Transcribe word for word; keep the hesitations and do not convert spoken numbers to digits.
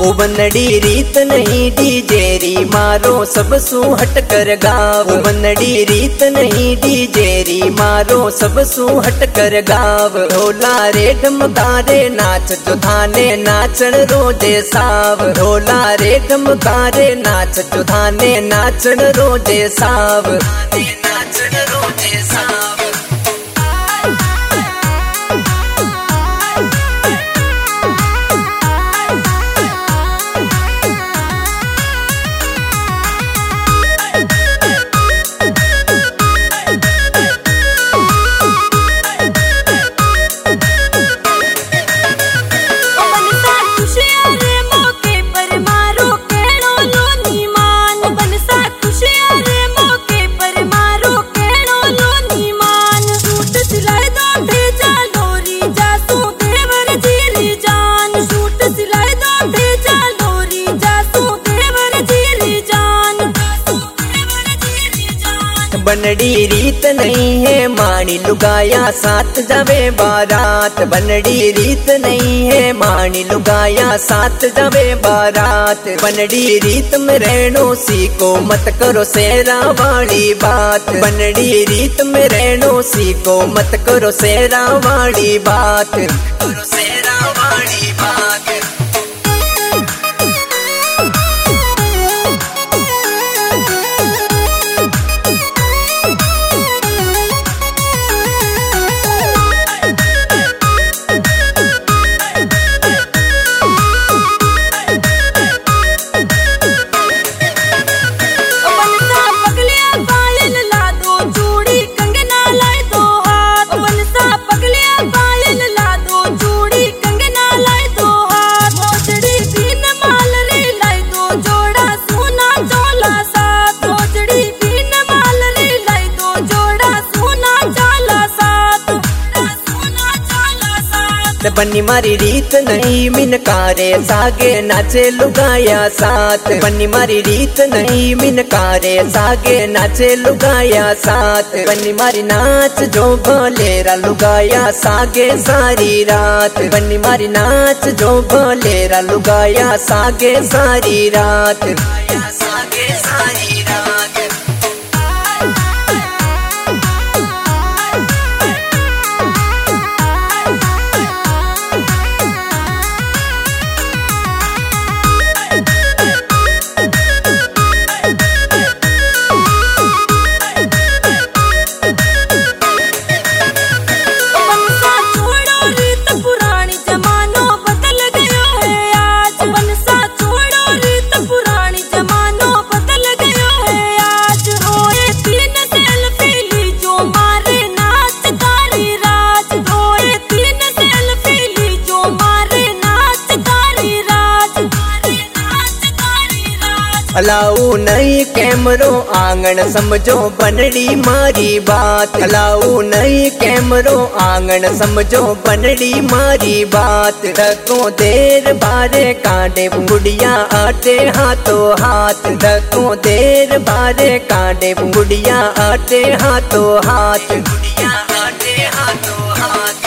ओ बनड़ी रीत नहीं डीजेरी मारो सब सू हट कर गाव। ओ बनड़ी रीत नहीं डीजेरी मारो सब सू हट कर गाव। ढोला रे ढमका रे नाच जो थाने नाचण रोजे साव। ढोला रे ढमका रे नाच जो थाने नाचण रोजे साव। नाचण रोजे साव। बनड़ी रीत नहीं है मानी लुगाया साथ जावे बारात। बनड़ी रीत नहीं है मानी लुगाया साथ जावे बारात। बनड़ी रीत में रहनो सीखो मत करो सेरा वाली बात। बनड़ी रीत में रहनो सीखो मत करो सेरा वाली बात। करो सेरा वाली बात। बन्नी मारी रीत नहीं मिनकारे सागे नाचे लुगाया साथ। बन्नी मारी रीत नहीं मिनकारे सागे नाचे लुगाया साथ। बन्नी मारी नाच जो भलेरा लुगाया सागे सारी रात। बन्नी मारी नाच जो भलेरा लुगाया सागे सारी रात। सागे सारी रात। अलाऊ नहीं कैमरो आंगन समझो बनड़ी मारी बात। अलाऊ नहीं कैमरो आंगन समझो बनड़ी मारी बात। धको देर बारे कांडे बुढ़िया आटे हाथों हाथ। धको देर बारे कांडे बुढ़िया आटे हाथों हाथ। बुढ़िया आटे हाथों हाथ।